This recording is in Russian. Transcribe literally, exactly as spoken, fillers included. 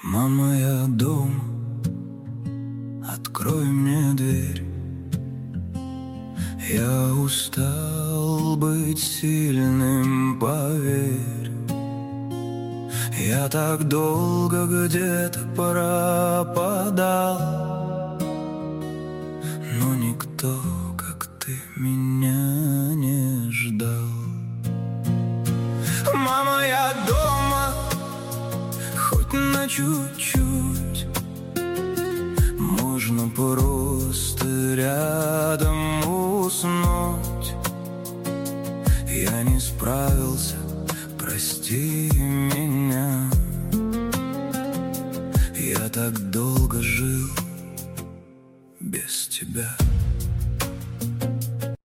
Мама, я дома, открой мне дверь. Я устал быть сильным, поверь. Я так долго где-то пропадал, но никто, как ты, меня не ждал. Мама, я дома, хоть на чуть-чуть. Можно просто рядом уснуть. Я не справился, прости меня. Я так долго жил без тебя.